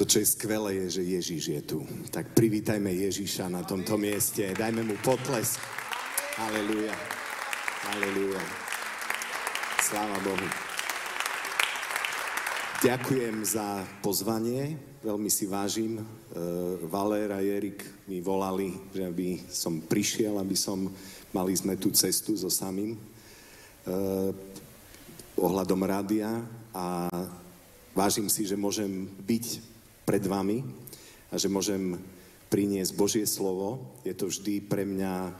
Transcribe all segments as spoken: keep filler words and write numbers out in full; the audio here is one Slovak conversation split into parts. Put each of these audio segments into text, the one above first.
To, čo je skvelé, je, že Ježíš je tu. Tak privítajme Ježíša na tomto mieste. Dajme mu potlesk. Halelúja. Halelúja. Sláva Bohu. Ďakujem za pozvanie. Veľmi si vážim. Valér a Erik mi volali, že by som prišiel, aby som... Mali sme tú cestu so samým ohľadom rádia a vážim si, že môžem byť pred vami a že môžem priniesť Božie slovo. Je to vždy pre mňa...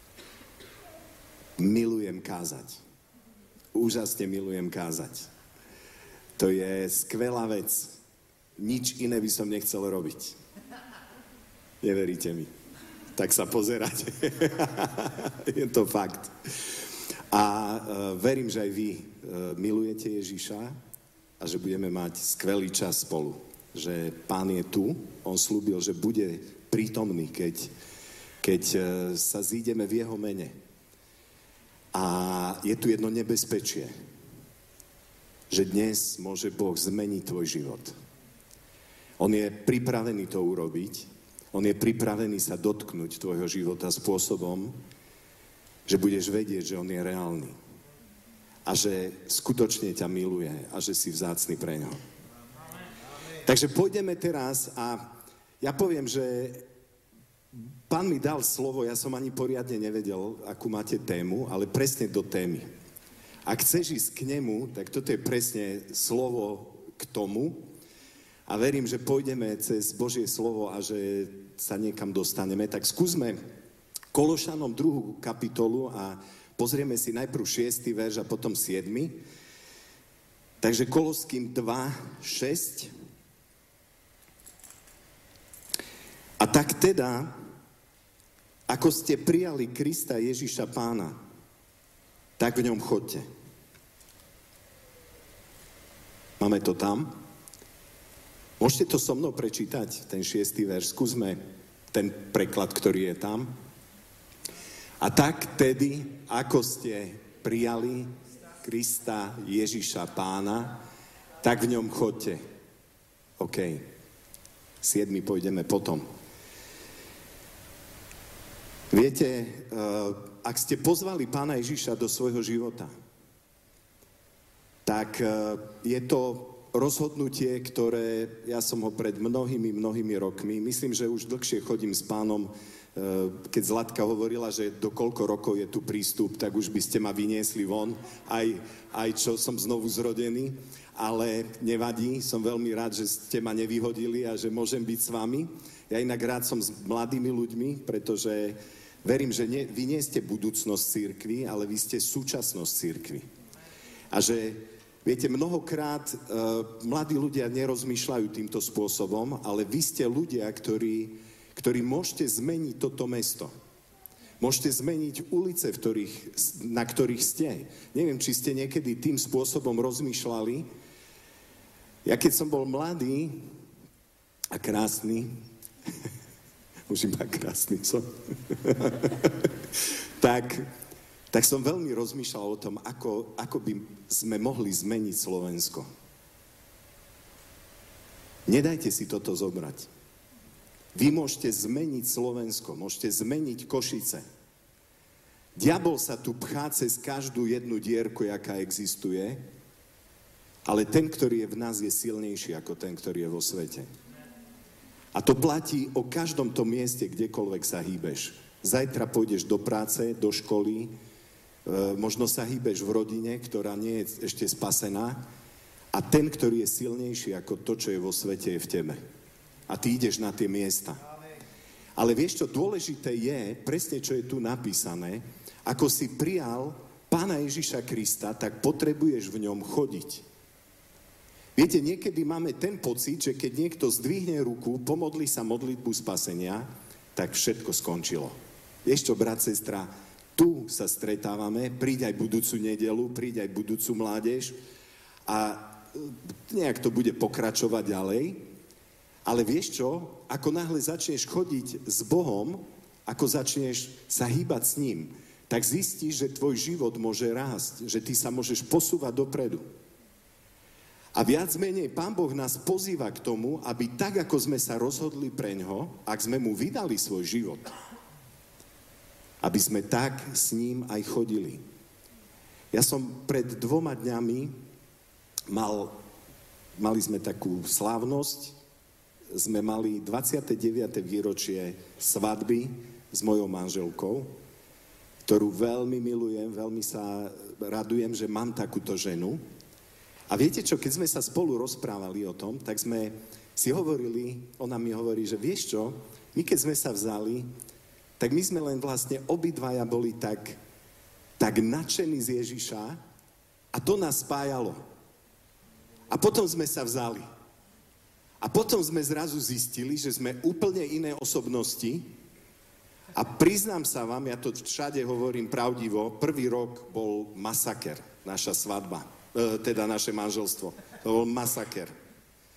Milujem kázať. Úžasne milujem kázať. To je skvelá vec. Nič iné by som nechcel robiť. Neveríte mi? Tak sa pozeráte. Je to fakt. A uh, verím, že aj vy uh, milujete Ježiša a že budeme mať skvelý čas spolu. Že Pán je tu, on slúbil, že bude prítomný, keď, keď uh, sa zídeme v jeho mene. A je tu jedno nebezpečie, že dnes môže Boh zmeniť tvoj život. On je pripravený to urobiť. On je pripravený sa dotknúť tvojho života spôsobom, že budeš vedieť, že on je reálny. A že skutočne ťa miluje a že si vzácny pre ňo. Takže pôjdeme teraz a ja poviem, že Pán mi dal slovo, ja som ani poriadne nevedel, akú máte tému, ale presne do témy. Ak chceš ísť k nemu, tak toto je presne slovo k tomu a verím, že pôjdeme cez Božie slovo a že sa niekam dostaneme. Tak skúsme Kološanom druhú kapitolu a pozrieme si najprv šiesty verš a potom siedmy. Takže Koloským dva, šesť. A tak teda, ako ste prijali Krista Ježiša Pána, tak v ňom chodte. Máme to tam? Môžete to so mnou prečítať, ten šiestý verš. Skúsme ten preklad, ktorý je tam. A tak tedy, ako ste prijali Krista Ježiša Pána, tak v ňom chodte. OK. Siedmy pôjdeme potom. Viete, ak ste pozvali Pána Ježiša do svojho života, tak je to rozhodnutie, ktoré ja som ho pred mnohými, mnohými rokmi, myslím, že už dlhšie chodím s Pánom, keď Zlatka hovorila, že do koľko rokov je tu prístup, tak už by ste ma vyniesli von, aj, aj čo som znovu zrodený, ale nevadí, som veľmi rád, že ste ma nevyhodili a že môžem byť s vami. Ja inak rád som s mladými ľuďmi, pretože verím, že nie, vy nie ste budúcnosť cirkvi, ale vy ste súčasnosť cirkvi. A že viete, mnohokrát uh, mladí ľudia nerozmýšľajú týmto spôsobom, ale vy ste ľudia, ktorí, ktorí môžete zmeniť toto mesto. Môžete zmeniť ulice, v ktorých, na ktorých ste. Neviem, či ste niekedy tým spôsobom rozmýšľali. Ja keď som bol mladý a krásny, už iba krásny som, tak... tak som veľmi rozmýšľal o tom, ako, ako by sme mohli zmeniť Slovensko. Nedajte si toto zobrať. Vy môžete zmeniť Slovensko, môžete zmeniť Košice. Diabol sa tu pchá cez každú jednu dierku, jaká existuje, ale ten, ktorý je v nás, je silnejší ako ten, ktorý je vo svete. A to platí o každom tom mieste, kdekoľvek sa hýbeš. Zajtra pôjdeš do práce, do školy, možno sa hýbeš v rodine, ktorá nie je ešte spasená a ten, ktorý je silnejší ako to, čo je vo svete, je v tebe. A ty ideš na tie miesta. Ale vieš, čo dôležité je, presne čo je tu napísané, ako si prijal Pána Ježiša Krista, tak potrebuješ v ňom chodiť. Viete, niekedy máme ten pocit, že keď niekto zdvihne ruku, pomodlí sa modlitbu spasenia, tak všetko skončilo. Vieš čo, brat, sestra, tu sa stretávame, príď aj budúcu nedelu, príď aj budúcu mládež a nejak to bude pokračovať ďalej. Ale vieš čo? Ako náhle začneš chodiť s Bohom, ako začneš sa hýbať s ním, tak zistíš, že tvoj život môže rásť, že ty sa môžeš posúvať dopredu. A viac menej Pán Boh nás pozýva k tomu, aby tak, ako sme sa rozhodli preňho, ak sme mu vydali svoj život, aby sme tak s ním aj chodili. Ja som pred dvoma dňami mal, mali sme takú slávnosť, sme mali dvadsiate deviate výročie svadby s mojou manželkou, ktorú veľmi milujem, veľmi sa radujem, že mám takúto ženu. A viete čo, keď sme sa spolu rozprávali o tom, tak sme si hovorili, ona mi hovorí, že vieš čo, my keď sme sa vzali, tak my sme len vlastne obidvaja boli tak, tak nadšení z Ježiša a to nás spájalo. A potom sme sa vzali. A potom sme zrazu zistili, že sme úplne iné osobnosti a priznám sa vám, ja to všade hovorím pravdivo, prvý rok bol masaker, naša svadba. Teda naše manželstvo. To bol masaker. E,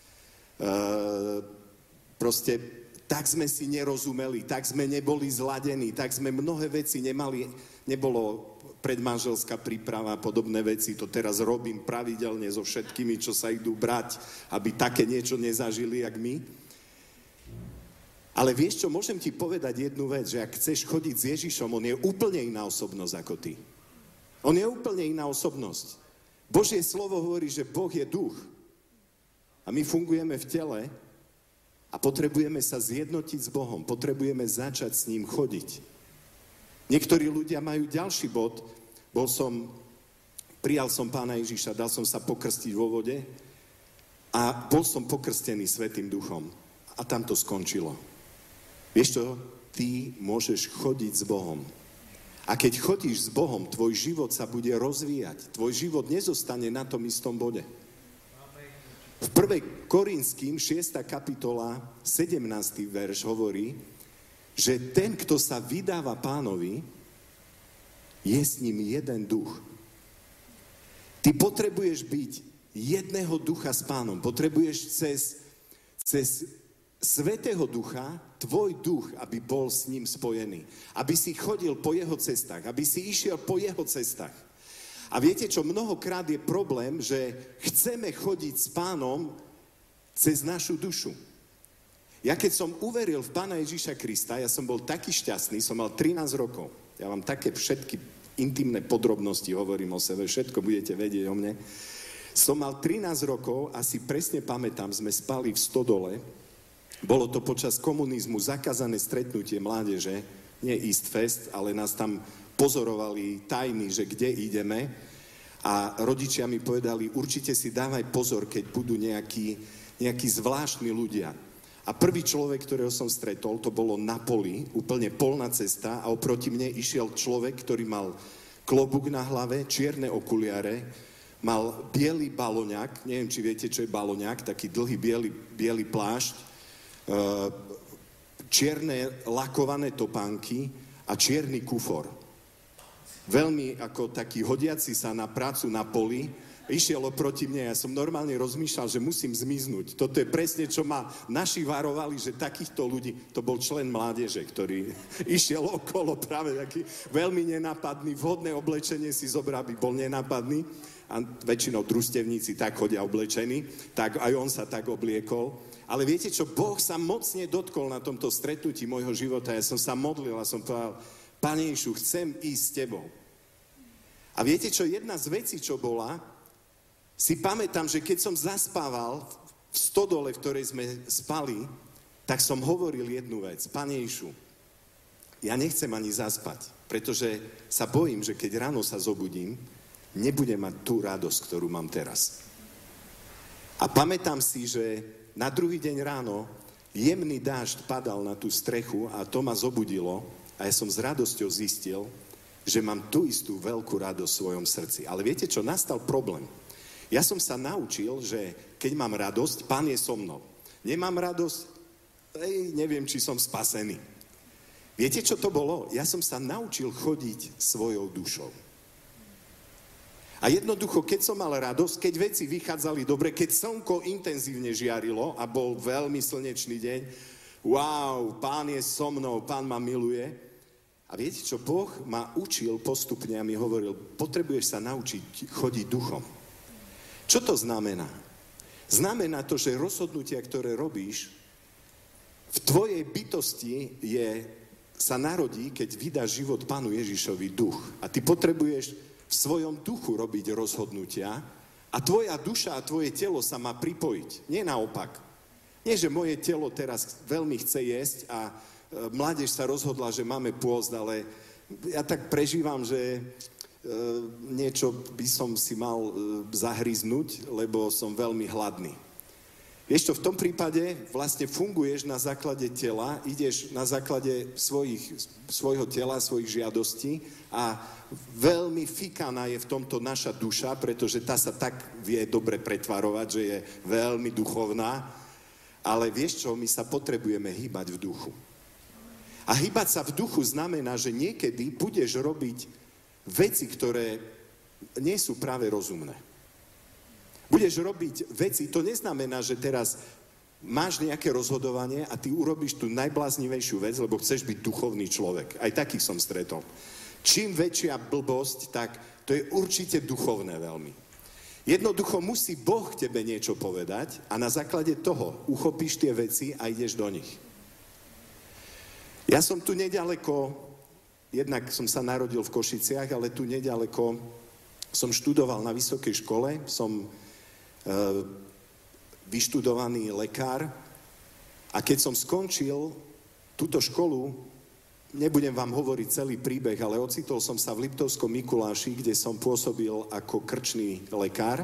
proste tak sme si nerozumeli, tak sme neboli zladení, tak sme mnohé veci nemali, nebolo predmanželská príprava a podobné veci. To teraz robím pravidelne so všetkými, čo sa idú brať, aby také niečo nezažili, jak my. Ale vieš čo, môžem ti povedať jednu vec, že ak chceš chodiť s Ježišom, on je úplne iná osobnosť ako ty. On je úplne iná osobnosť. Božie slovo hovorí, že Boh je duch a my fungujeme v tele a potrebujeme sa zjednotiť s Bohom, potrebujeme začať s ním chodiť. Niektorí ľudia majú ďalší bod, bol som, prijal som Pána Ježiša, dal som sa pokrstiť vo vode a bol som pokrstený Svätým duchom a tam to skončilo. Vieš čo, ty môžeš chodiť s Bohom. A keď chodíš s Bohom, tvoj život sa bude rozvíjať. Tvoj život nezostane na tom istom bode. V prvej Korinským šiesta kapitola, sedemnásty verš hovorí, že ten, kto sa vydáva Pánovi, je s ním jeden duch. Ty potrebuješ byť jedného ducha s Pánom. Potrebuješ cez, cez Svätého Ducha, tvoj duch, aby bol s ním spojený. Aby si chodil po jeho cestách, aby si išiel po jeho cestách. A viete čo, mnohokrát je problém, že chceme chodiť s Pánom cez našu dušu. Ja keď som uveril v Pána Ježiša Krista, ja som bol taký šťastný, som mal trinásť rokov. Ja vám také všetky intimné podrobnosti hovorím o sebe, všetko budete vedieť o mne. Som mal trinásť rokov a si presne pamätám, sme spali v stodole. Bolo to počas komunizmu zakázané stretnutie mládeže, nie East Fest, ale nás tam pozorovali tajní, že kde ideme. A rodičia mi povedali, určite si dávaj pozor, keď budú nejakí, nejakí zvláštni ľudia. A prvý človek, ktorého som stretol, to bolo na poli, úplne polná cesta a oproti mne išiel človek, ktorý mal klobúk na hlave, čierne okuliare, mal biely baloňák, neviem, či viete, čo je baloňák, taký dlhý biely, biely plášť, čierne lakované topánky a čierny kufor. Veľmi ako taký hodiaci sa na prácu na poli, išiel oproti mne, ja som normálne rozmýšľal, že musím zmiznúť. Toto je presne, čo ma naši varovali, že takýchto ľudí, to bol člen mládeže, ktorý išiel okolo, práve taký veľmi nenápadný, vhodné oblečenie si zobral, aby bol nenápadný. A väčšinou družstevníci tak chodia oblečení, tak aj on sa tak obliekol. Ale viete čo, Boh sa mocne dotkol na tomto stretnutí môjho života. Ja som sa modlil a som povedal, Pane Ježišu, chcem ísť s tebou. A viete čo, jedna z vecí, čo bola, si pamätám, že keď som zaspával v stodole, v ktorej sme spali, tak som hovoril jednu vec. Pane Ježišu, ja nechcem ani zaspať, pretože sa bojím, že keď ráno sa zobudím, nebudem mať tú radosť, ktorú mám teraz. A pamätám si, že na druhý deň ráno jemný dážď padal na tú strechu a to ma zobudilo a ja som s radosťou zistil, že mám tú istú veľkú radosť v svojom srdci. Ale viete čo, nastal problém. Ja som sa naučil, že keď mám radosť, Pán je so mnou. Nemám radosť, ej, neviem, či som spasený. Viete, čo to bolo? Ja som sa naučil chodiť svojou dušou. A jednoducho, keď som mal radosť, keď veci vychádzali dobre, keď slnko intenzívne žiarilo a bol veľmi slnečný deň, wow, Pán je so mnou, Pán ma miluje. A viete čo, Boh ma učil postupne a mi hovoril, potrebuješ sa naučiť chodiť duchom. Čo to znamená? Znamená to, že rozhodnutia, ktoré robíš, v tvojej bytosti je, sa narodí, keď vydáš život Pánu Ježišovi duch. A ty potrebuješ v svojom duchu robiť rozhodnutia a tvoja duša a tvoje telo sa má pripojiť. Nie naopak. Nie, že moje telo teraz veľmi chce jesť a e, mládež sa rozhodla, že máme pôst, ale ja tak prežívam, že e, niečo by som si mal e, zahryznúť, lebo som veľmi hladný. Vieš čo, v tom prípade vlastne funguješ na základe tela, ideš na základe svojich, svojho tela, svojich žiadostí a veľmi fikaná je v tomto naša duša, pretože tá sa tak vie dobre pretvarovať, že je veľmi duchovná, ale vieš čo, my sa potrebujeme hýbať v duchu. A hýbať sa v duchu znamená, že niekedy budeš robiť veci, ktoré nie sú práve rozumné. Budeš robiť veci, to neznamená, že teraz máš nejaké rozhodovanie a ty urobíš tú najbláznivejšiu vec, lebo chceš byť duchovný človek. Aj takých som stretol. Čím väčšia blbosť, tak to je určite duchovné veľmi. Jednoducho musí Boh tebe niečo povedať a na základe toho uchopíš tie veci a ideš do nich. Ja som tu nedaleko, jednak som sa narodil v Košiciach, ale tu nedaleko som študoval na vysokej škole, som vyštudovaný lekár a keď som skončil túto školu, nebudem vám hovoriť celý príbeh, ale ocitol som sa v Liptovskom Mikuláši, kde som pôsobil ako krčný lekár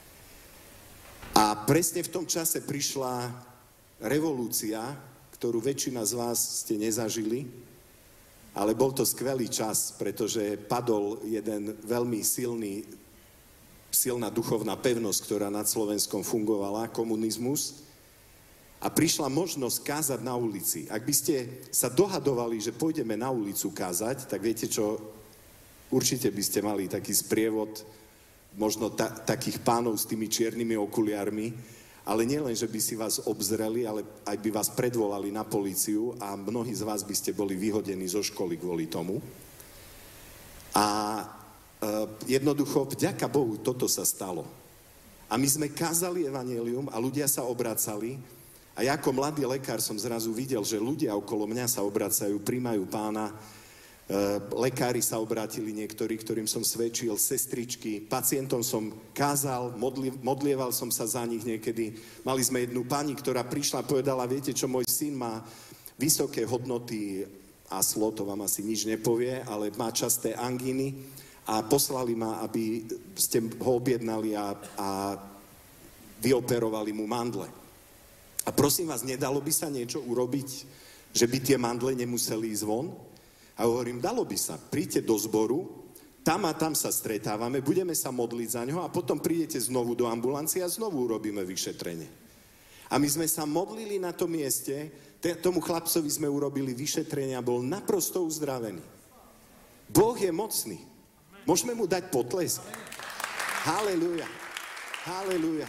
a presne v tom čase prišla revolúcia, ktorú väčšina z vás ste nezažili, ale bol to skvelý čas, pretože padol jeden veľmi silný silná duchovná pevnosť, ktorá nad Slovenskom fungovala, komunizmus. A prišla možnosť kázať na ulici. Ak by ste sa dohadovali, že pôjdeme na ulicu kázať, tak viete čo, určite by ste mali taký sprievod, možno ta, takých pánov s tými čiernymi okuliarmi, ale nielen, že by si vás obzreli, ale aj by vás predvolali na políciu a mnohí z vás by ste boli vyhodení zo školy kvôli tomu. A Uh, jednoducho, vďaka Bohu, toto sa stalo. A my sme kázali evanjelium a ľudia sa obracali a ja ako mladý lekár som zrazu videl, že ľudia okolo mňa sa obracajú, príjmajú Pána, uh, lekári sa obrátili niektorí, ktorým som svedčil, sestričky, pacientom som kázal, modli, modlieval som sa za nich niekedy. Mali sme jednu pani, ktorá prišla a povedala, viete čo, môj syn má vysoké hodnoty, aslo, to vám asi nič nepovie, ale má časté angíny, a poslali ma, aby ste ho objednali a, a vyoperovali mu mandle. A prosím vás, nedalo by sa niečo urobiť, že by tie mandle nemuseli ísť von? A hovorím, dalo by sa. Príďte do zboru, tam a tam sa stretávame, budeme sa modliť za ňo a potom prídete znovu do ambulancie a znovu urobíme vyšetrenie. A my sme sa modlili na tom mieste, tomu chlapcovi sme urobili vyšetrenie a bol naprosto uzdravený. Boh je mocný. Môžeme mu dať potlesk. Halelúja. Halelúja.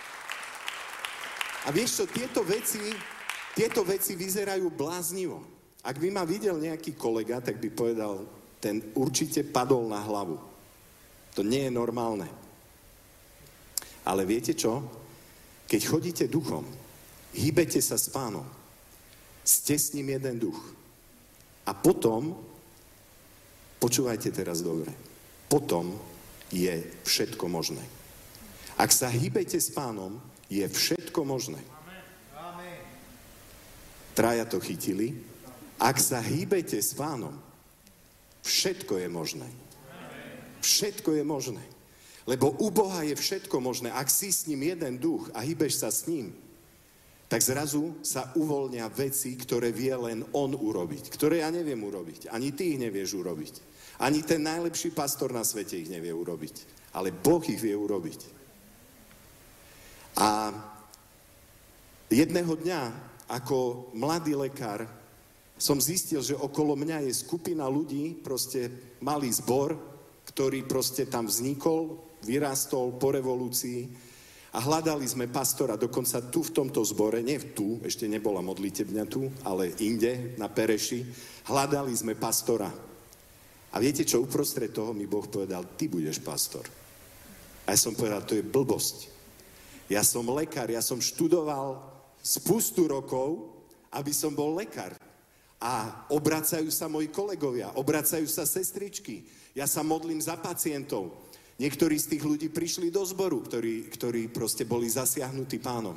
A vieš čo, tieto veci, tieto veci vyzerajú bláznivo. Ak by ma videl nejaký kolega, tak by povedal, ten určite padol na hlavu. To nie je normálne. Ale viete čo? Keď chodíte duchom, hýbete sa s Pánom, ste s ním jeden duch. A potom, počúvajte teraz dobre, potom je všetko možné. Ak sa hýbete s Pánom, je všetko možné. Traja to chytili. Ak sa hýbete s Pánom, všetko je možné. Všetko je možné. Lebo u Boha je všetko možné. Ak si s ním jeden duch a hýbeš sa s ním, tak zrazu sa uvoľnia veci, ktoré vie len on urobiť. Ktoré ja neviem urobiť. Ani ty ich nevieš urobiť. Ani ten najlepší pastor na svete ich nevie urobiť. Ale Boh ich vie urobiť. A jedného dňa, ako mladý lekár, som zistil, že okolo mňa je skupina ľudí, proste malý zbor, ktorý proste tam vznikol, vyrástol po revolúcii a hľadali sme pastora, dokonca tu v tomto zbore, nie tu, ešte nebola modlitebňa tu, ale inde, na Pereši, hľadali sme pastora. A viete čo, uprostred toho mi Boh povedal, ty budeš pastor. A ja som povedal, to je blbosť. Ja som lekár, ja som študoval spustu rokov, aby som bol lekár. A obracajú sa moji kolegovia, obracajú sa sestričky. Ja sa modlím za pacientov. Niektorí z tých ľudí prišli do zboru, ktorí, ktorí proste boli zasiahnutí Pánom.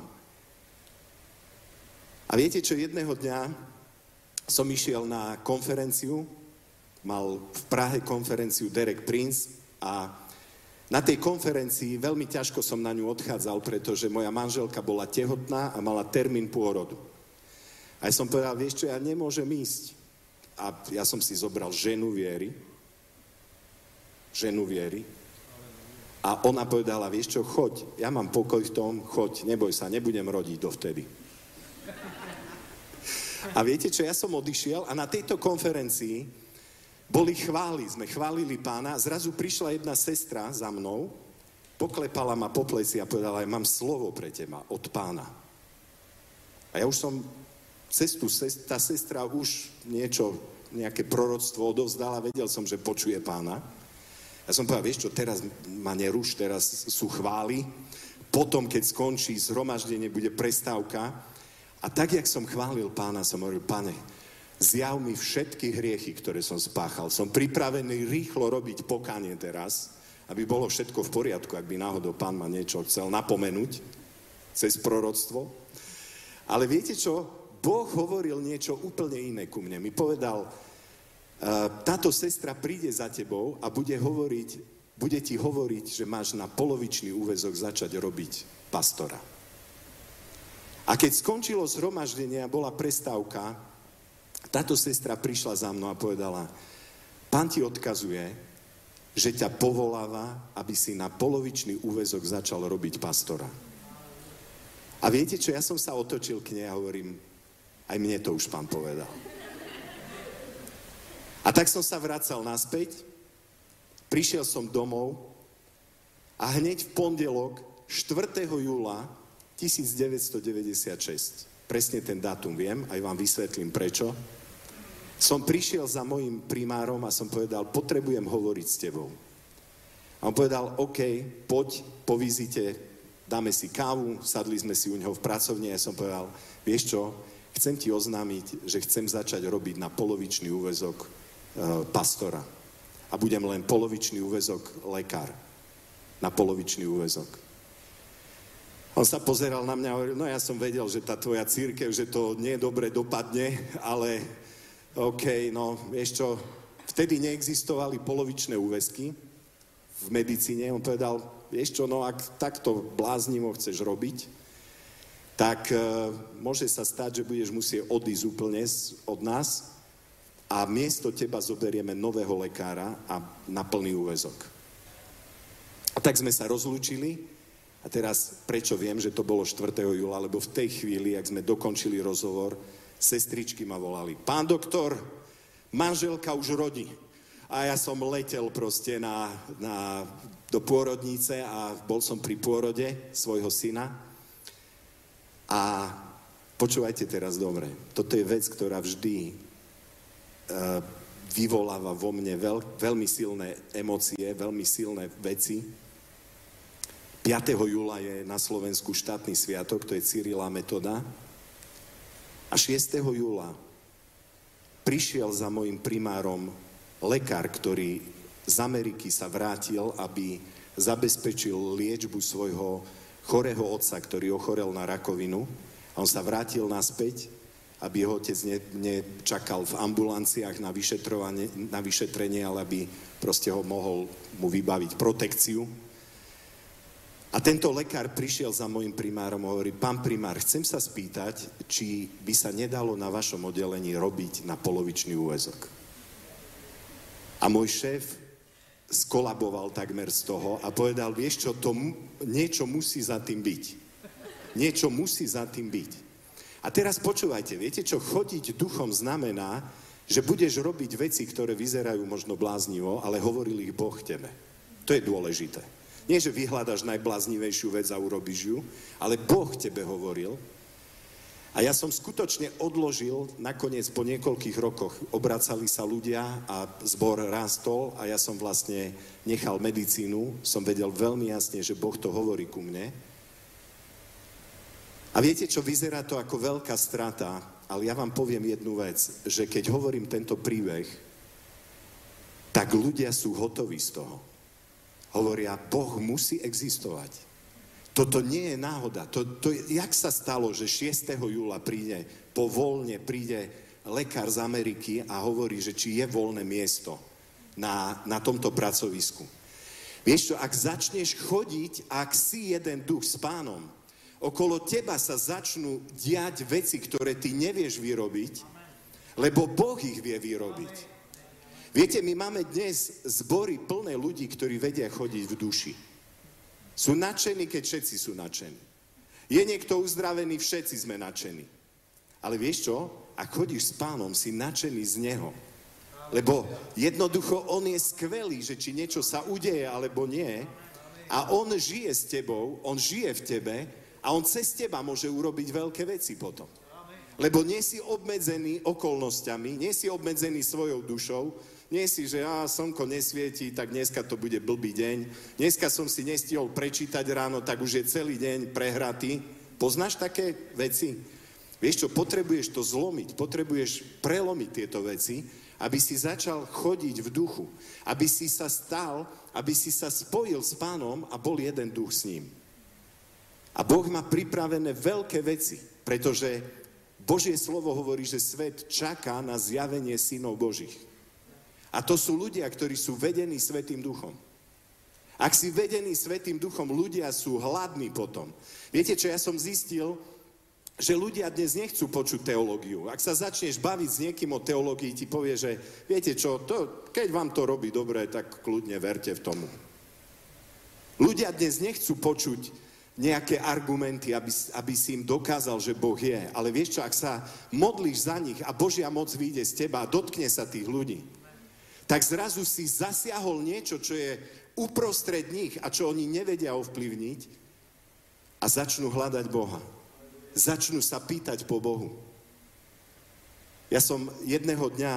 A viete čo, jedného dňa som išiel na konferenciu, mal v Prahe konferenciu Derek Prince a na tej konferencii veľmi ťažko som na ňu odchádzal, pretože moja manželka bola tehotná a mala termín pôrodu. A ja som povedal, vieš čo, ja nemôžem ísť. A ja som si zobral ženu viery, ženu viery, a ona povedala, vieš čo, choď, ja mám pokoj v tom, choď, neboj sa, nebudem rodiť dovtedy. A viete čo, ja som odišiel a na tejto konferencii boli chvály, sme chválili Pána, zrazu prišla jedna sestra za mnou, poklepala ma po pleci a povedala, ja mám slovo pre teba od Pána. A ja už som cestu, tá sestra už niečo, nejaké proroctvo odovzdala, vedel som, že počuje Pána. Ja som povedal, vieš čo, teraz ma neruš, teraz sú chvály, potom, keď skončí zhromaždenie, bude prestávka. A tak, jak som chválil Pána, som hovoril, Pane, zjav mi všetky hriechy, ktoré som spáchal. Som pripravený rýchlo robiť pokánie teraz, aby bolo všetko v poriadku, ak by náhodou Pán ma niečo chcel napomenúť cez proroctvo. Ale viete čo? Boh hovoril niečo úplne iné ku mne. Mi povedal, táto sestra príde za tebou a bude hovoriť, bude ti hovoriť, že máš na polovičný úväzok začať robiť pastora. A keď skončilo zhromaždenie a bola prestávka, táto sestra prišla za mnou a povedala, Pán ti odkazuje, že ťa povoláva, aby si na polovičný úväzok začal robiť pastora. A viete čo, ja som sa otočil k nej a hovorím, aj mne to už Pán povedal. A tak som sa vracal naspäť, prišiel som domov a hneď v pondelok štvrtého júla devätnásťstodeväťdesiatšesť, presne ten dátum viem, aj vám vysvetlím prečo, som prišiel za mojím primárom a som povedal, potrebujem hovoriť s tebou. A on povedal, OK, poď po vizite, dáme si kávu, sadli sme si u neho v pracovni a ja som povedal, vieš čo, chcem ti oznámiť, že chcem začať robiť na polovičný úväzok e, pastora. A budem len polovičný úväzok lekár. Na polovičný úväzok. On sa pozeral na mňa a hovoril, no ja som vedel, že tá tvoja cirkev, že to nie dobre dopadne, ale OK, no vieš čo, vtedy neexistovali polovičné úväzky v medicíne. On povedal, vieš čo, no ak takto bláznivo chceš robiť, tak uh, môže sa stať, že budeš musieť odísť úplne od nás a miesto teba zoberieme nového lekára a na plný úväzok. A tak sme sa rozlúčili. A teraz, prečo viem, že to bolo štvrtého júla, lebo v tej chvíli, ak sme dokončili rozhovor, sestričky ma volali. Pán doktor, manželka už rodí. A ja som letel proste na, na, do pôrodnice a bol som pri pôrode svojho syna. A počúvajte teraz dobre. Toto je vec, ktorá vždy uh, vyvoláva vo mne veľ, veľmi silné emócie, veľmi silné veci. piateho júla je na Slovensku štátny sviatok, to je Cyrila Metoda. A šiesteho júla prišiel za mojím primárom lekár, ktorý z Ameriky sa vrátil, aby zabezpečil liečbu svojho chorého otca, ktorý ochorel na rakovinu. A on sa vrátil naspäť, aby jeho otec ne, nečakal v ambulanciách na vyšetrovanie, na vyšetrenie, ale aby proste ho mohol mu vybaviť protekciu. A tento lekár prišiel za môjim primárom a hovorí, pán primár, chcem sa spýtať, či by sa nedalo na vašom oddelení robiť na polovičný úväzok. A môj šéf skolaboval takmer z toho a povedal, vieš čo, to mu, niečo musí za tým byť. Niečo musí za tým byť. A teraz počúvajte, viete čo, chodiť duchom znamená, že budeš robiť veci, ktoré vyzerajú možno bláznivo, ale hovoril ich Boh tebe. To je dôležité. Nie, že vyhľadaš najbláznivejšiu vec a urobíš ju, ale Boh tebe hovoril. A ja som skutočne odložil, nakoniec po niekoľkých rokoch obracali sa ľudia a zbor rástol a ja som vlastne nechal medicínu. Som vedel veľmi jasne, že Boh to hovorí ku mne. A viete čo, vyzerá to ako veľká strata, ale ja vám poviem jednu vec, že keď hovorím tento príbeh, tak ľudia sú hotoví z toho. Hovoria, Boh musí existovať. Toto nie je náhoda. To, to, jak sa stalo, že šiesteho júla príde, po voľne príde lekár z Ameriky a hovorí, že či je voľné miesto na, na tomto pracovisku. Vieš čo, ak začneš chodiť, ak si jeden duch s Pánom, okolo teba sa začnú diať veci, ktoré ty nevieš vyrobiť, lebo Boh ich vie vyrobiť. Viete, my máme dnes zbory plné ľudí, ktorí vedia chodiť v duši. Sú nadšení, keď všetci sú nadšení. Je niekto uzdravený, všetci sme nadšení. Ale vieš čo? Ak chodíš s Pánom, si nadšený z Neho. Lebo jednoducho On je skvelý, že či niečo sa udeje, alebo nie. A On žije s tebou, On žije v tebe a On cez teba môže urobiť veľké veci potom. Lebo nie si obmedzený okolnostiami, nie si obmedzený svojou dušou, nie si, že á, slnko nesvieti, tak dneska to bude blbý deň. Dneska som si nestihol prečítať ráno, tak už je celý deň prehratý. Poznáš také veci? Vieš čo, potrebuješ to zlomiť, potrebuješ prelomiť tieto veci, aby si začal chodiť v duchu, aby si sa stal, aby si sa spojil s Pánom a bol jeden duch s ním. A Boh má pripravené veľké veci, pretože Božie slovo hovorí, že svet čaká na zjavenie synov Božích. A to sú ľudia, ktorí sú vedení Svätým Duchom. Ak si vedený Svätým Duchom, ľudia sú hladní potom. Viete čo, ja som zistil, že ľudia dnes nechcú počuť teológiu. Ak sa začneš baviť s niekým o teológii, ti povie, že viete čo, to, keď vám to robí dobre, tak kľudne verte v tomu. Ľudia dnes nechcú počuť nejaké argumenty, aby, aby si im dokázal, že Boh je. Ale vieš čo, ak sa modlíš za nich a Božia moc vyjde z teba a dotkne sa tých ľudí, tak zrazu si zasiahol niečo, čo je uprostred nich a čo oni nevedia ovplyvniť a začnú hľadať Boha. Začnú sa pýtať po Bohu. Ja som jedného dňa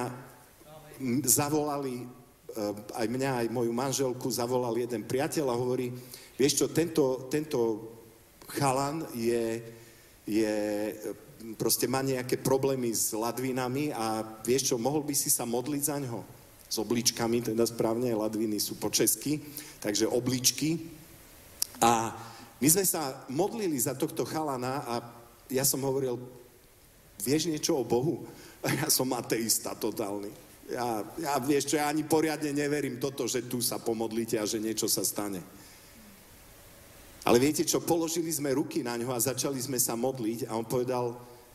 zavolali, aj mňa, aj moju manželku, zavolal jeden priateľ a hovorí, vieš čo, tento, tento chalan je, je, proste má nejaké problémy s ladvinami a vieš čo, mohol by si sa modliť za ňo? S obličkami, teda správne, ladviny sú po česky, takže obličky. A my sme sa modlili za tohto chalana a ja som hovoril, vieš niečo o Bohu? A ja som ateista totálny. Ja, ja vieš čo, ja ani poriadne neverím toto, že tu sa pomodlíte a že niečo sa stane. Ale viete čo, položili sme ruky na ňo a začali sme sa modliť a on povedal,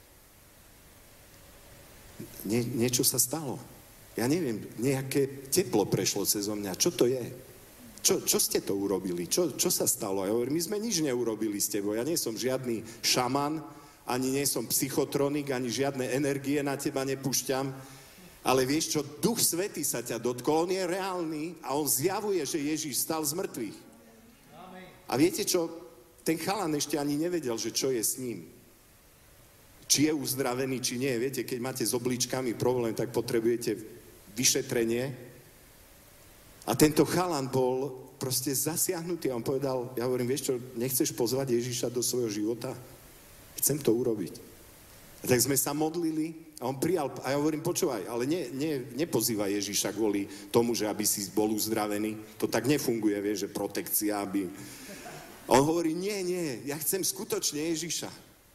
Nie, niečo sa stalo. Ja neviem, nejaké teplo prešlo cez mňa. Čo to je? Čo, čo ste to urobili? Čo, čo sa stalo? Ja hovorím, my sme nič neurobili s tebou. Ja nie som žiadny šaman, ani nie som psychotronik, ani žiadne energie na teba nepúšťam. Ale vieš čo, Duch Svätý sa ťa dotkol, on je reálny a on zjavuje, že Ježíš stal z mŕtvych. A viete čo, ten chalan ešte ani nevedel, že čo je s ním. Či je uzdravený, či nie. Viete, keď máte s obličkami problém, tak potrebujete vyšetrenie. A tento chalan bol proste zasiahnutý a on povedal, ja hovorím, vieš čo, nechceš pozvať Ježíša do svojho života? Chcem to urobiť. A tak sme sa modlili a on prijal, a ja hovorím, počúvaj, ale ne, ne, nepozývaj Ježíša kvôli tomu, že aby si bol uzdravený. To tak nefunguje, vieš, že protekcia, aby... A on hovorí, nie, nie, ja chcem skutočne Ježíša.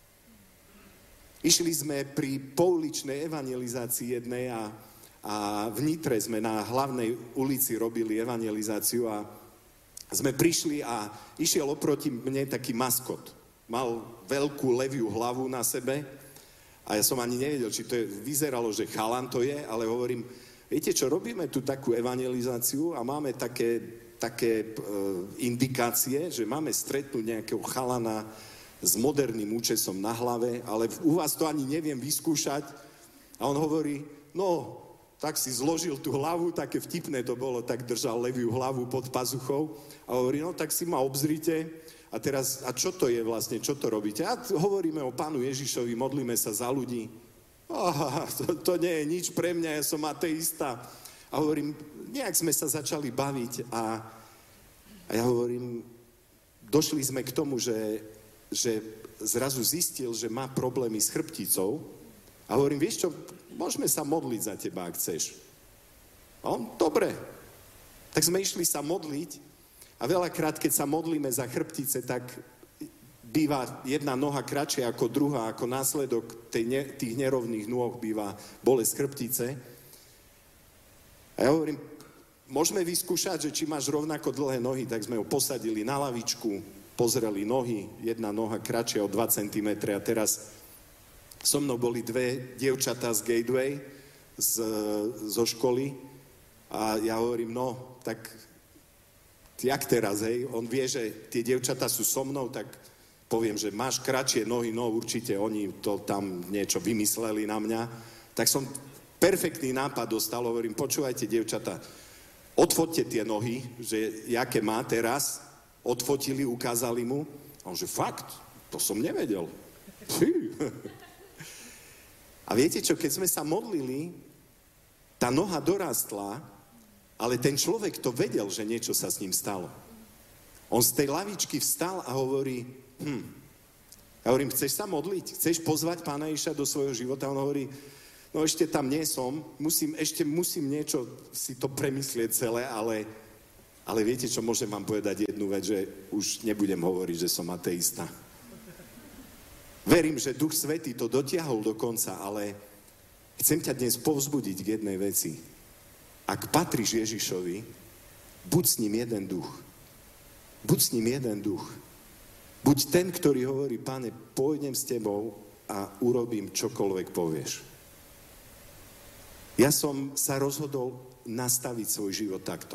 Išli sme pri pouličnej evangelizácii jednej a, a v Nitre sme na hlavnej ulici robili evangelizáciu a sme prišli a išiel oproti mne taký maskot. Mal veľkú leviu hlavu na sebe a ja som ani nevedel, či to je, vyzeralo, že chalan to je, ale hovorím, viete čo, robíme tu takú evangelizáciu a máme také, také e, indikácie, že máme stretnúť nejakého chalana s moderným účesom na hlave, ale u vás to ani neviem vyskúšať. A on hovorí, no, tak si zložil tú hlavu, také vtipné to bolo, tak držal leviu hlavu pod pazuchou a hovorí, no tak si ma obzrite a teraz, a čo to je vlastne, čo to robíte? A hovoríme o Pánu Ježišovi, modlíme sa za ľudí. Oh, to, to nie je nič pre mňa, ja som ateista. A hovorím, nejak sme sa začali baviť a, a ja hovorím, došli sme k tomu, že že zrazu zistil, že má problémy s chrbticou a hovorím, vieš čo, môžeme sa modliť za teba, ak chceš. A on, dobre. Tak sme išli sa modliť a veľakrát, keď sa modlíme za chrbtice, tak býva jedna noha kratšia ako druhá, ako následok tej ne, tých nerovných nôh býva bolesť chrbtice. A ja hovorím, môžeme vyskúšať, že či máš rovnako dlhé nohy, tak sme ho posadili na lavičku, pozreli nohy, jedna noha kratšia o dva centimetre a teraz so mnou boli dve dievčatá z Gateway, z, zo školy a ja hovorím, no, tak jak teraz, hej? On vie, že tie dievčatá sú so mnou, tak poviem, že máš kratšie nohy, no určite oni to tam niečo vymysleli na mňa. Tak som perfektný nápad dostal, hovorím, počúvajte, dievčatá, odfoťte tie nohy, že jaké má teraz, odfotili, ukázali mu. A on, že fakt, to som nevedel. A viete čo, keď sme sa modlili, tá noha dorastla, ale ten človek to vedel, že niečo sa s ním stalo. On z tej lavičky vstal a hovorí, hm, ja hovorím, chceš sa modliť? Chceš pozvať Pána Ježiša do svojho života? On hovorí, no ešte tam nie som, musím, ešte musím niečo si to premyslieť celé, ale, ale viete čo, môžem vám povedať jednu vec, že už nebudem hovoriť, že som ateista. Verím, že Duch Svätý to dotiahol do konca, ale chcem ťa dnes povzbudiť k jednej veci. Ak patríš Ježišovi, buď s ním jeden duch. Buď s ním jeden duch. Buď ten, ktorý hovorí, Pane, pôjdem s tebou a urobím čokoľvek povieš. Ja som sa rozhodol nastaviť svoj život takto.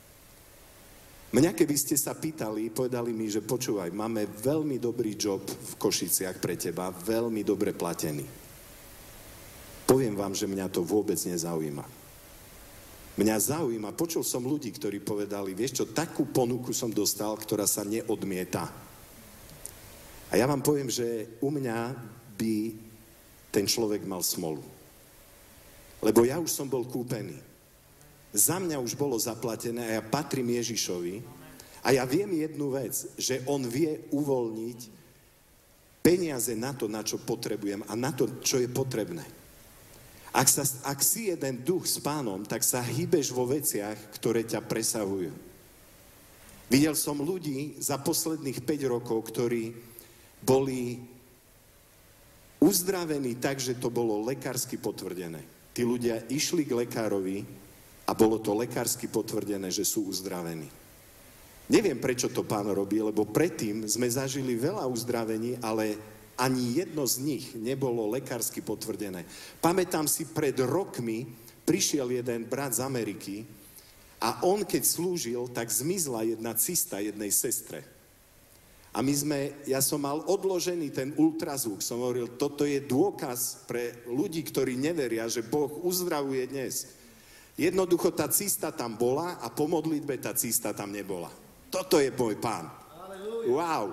Mňa, keby ste sa pýtali, povedali mi, že počúvaj, máme veľmi dobrý job v Košiciach pre teba, veľmi dobre platený. Poviem vám, že mňa to vôbec nezaujíma. Mňa zaujíma, počul som ľudí, ktorí povedali, vieš čo, takú ponuku som dostal, ktorá sa neodmieta. A ja vám poviem, že u mňa by ten človek mal smolu. Lebo ja už som bol kúpený. Za mňa už bolo zaplatené a ja patrím Ježišovi a ja viem jednu vec, že on vie uvoľniť peniaze na to, na čo potrebujem a na to, čo je potrebné. Ak, sa, ak si jeden duch s Pánom, tak sa hýbeš vo veciach, ktoré ťa presahujú. Videl som ľudí za posledných päť rokov, ktorí boli uzdravení tak, že to bolo lekársky potvrdené. Tí ľudia išli k lekárovi a bolo to lekársky potvrdené, že sú uzdravení. Neviem, prečo to Pán robí, lebo predtým sme zažili veľa uzdravení, ale ani jedno z nich nebolo lekársky potvrdené. Pamätám si, pred rokmi prišiel jeden brat z Ameriky a on, keď slúžil, tak zmizla jedna cista jednej sestre. A my sme, ja som mal odložený ten ultrazvuk, som hovoril, toto je dôkaz pre ľudí, ktorí neveria, že Boh uzdravuje dnes. Jednoducho tá cista tam bola a po modlitbe tá cista tam nebola. Toto je môj Pán. Wow.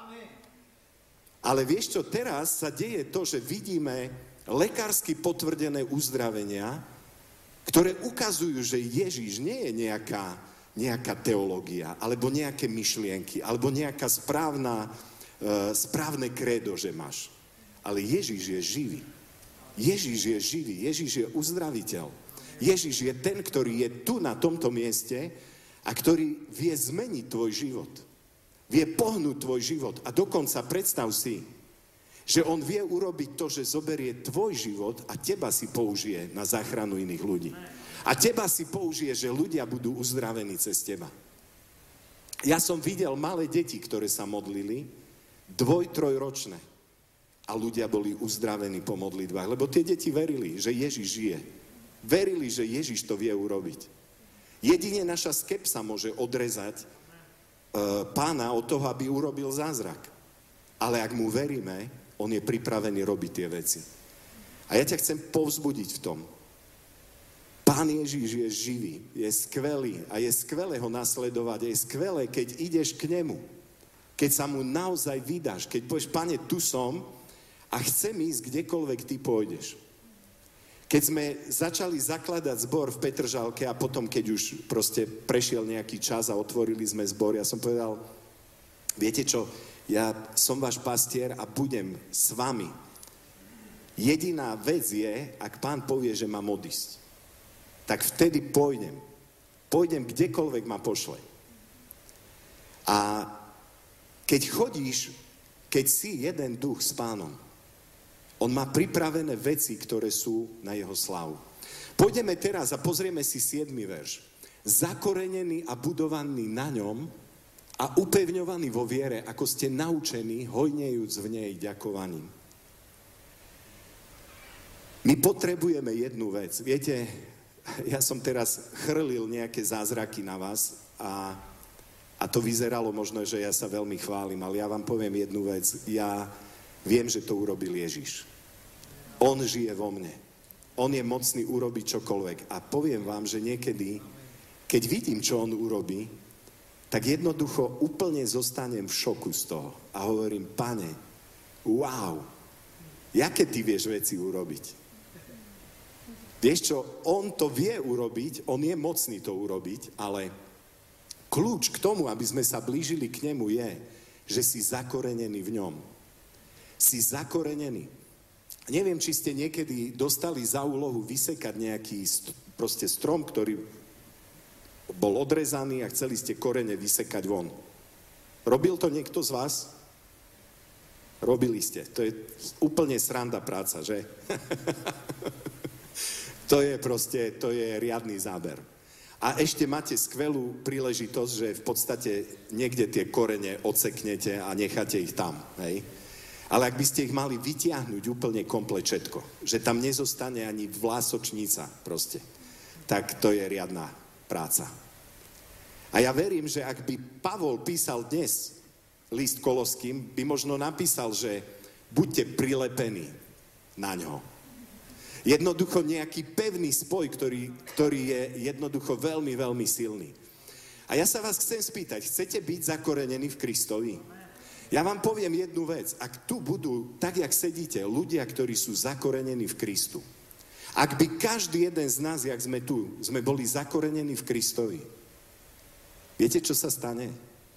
Ale vieš čo, teraz sa deje to, že vidíme lekársky potvrdené uzdravenia, ktoré ukazujú, že Ježiš nie je nejaká, nejaká teológia, alebo nejaké myšlienky, alebo nejaká správna, e, správne krédo, že máš. Ale Ježiš je živý. Ježiš je živý, Ježiš je uzdraviteľ. Ježiš je ten, ktorý je tu na tomto mieste a ktorý vie zmeniť tvoj život. Vie pohnúť tvoj život a dokonca predstav si, že on vie urobiť to, že zoberie tvoj život a teba si použije na záchranu iných ľudí. A teba si použije, že ľudia budú uzdravení cez teba. Ja som videl malé deti, ktoré sa modlili, dvoj, trojročné. A ľudia boli uzdravení po modlitbách, lebo tie deti verili, že Ježiš žije. Verili, že Ježiš to vie urobiť. Jedine naša skepsa môže odrezať Pána od toho, aby urobil zázrak. Ale ak mu veríme, on je pripravený robiť tie veci. A ja ťa chcem povzbudiť v tom. Pán Ježiš je živý, je skvelý a je skvelé ho nasledovať. Je skvelé, keď ideš k nemu. Keď sa mu naozaj vydáš. Keď povieš, Pane, tu som a chcem ísť kdekoľvek ty pôjdeš. Keď sme začali zakladať zbor v Petržalke a potom, keď už proste prešiel nejaký čas a otvorili sme zbor, ja som povedal, viete čo, ja som váš pastier a budem s vami. Jediná vec je, ak Pán povie, že mám odísť, tak vtedy pôjdem. Pôjdem kdekoľvek ma pošle. A keď chodíš, keď si jeden duch s Pánom, on má pripravené veci, ktoré sú na jeho slávu. Pôjdeme teraz a pozrieme si siedmy verš. Zakorenený a budovaný na ňom a upevňovaný vo viere, ako ste naučení, hojnejúc v nej ďakovaním. My potrebujeme jednu vec. Viete, ja som teraz chrlil nejaké zázraky na vás a, a to vyzeralo možno, že ja sa veľmi chválim, ale ja vám poviem jednu vec. Ja viem, že to urobil Ježiš. On žije vo mne. On je mocný urobiť čokoľvek. A poviem vám, že niekedy, keď vidím, čo on urobí, tak jednoducho úplne zostanem v šoku z toho. A hovorím, Pane, wow, jaké ty vieš veci urobiť? Vieš čo, on to vie urobiť, on je mocný to urobiť, ale kľúč k tomu, aby sme sa blížili k nemu je, že si zakorenený v ňom. Si zakorenený. Neviem, či ste niekedy dostali za úlohu vysekať nejaký proste strom, ktorý bol odrezaný a chceli ste korene vysekať von. Robil to niekto z vás? Robili ste. To je úplne sranda práca, že? To je proste, to je riadny záber. A ešte máte skvelú príležitosť, že v podstate niekde tie korene odseknete a necháte ich tam, hej? Ale ak by ste ich mali vytiahnuť úplne komplet všetko, že tam nezostane ani vlásočnica proste, tak to je riadna práca. A ja verím, že ak by Pavol písal dnes list Koloským, by možno napísal, že buďte prilepení na ňo. Jednoducho nejaký pevný spoj, ktorý, ktorý je jednoducho veľmi, veľmi silný. A ja sa vás chcem spýtať, chcete byť zakorenení v Kristovi? Ja vám poviem jednu vec. Ak tu budú, tak jak sedíte, ľudia, ktorí sú zakorenení v Kristu, ak by každý jeden z nás, jak sme tu, sme boli zakorenení v Kristovi, viete, čo sa stane?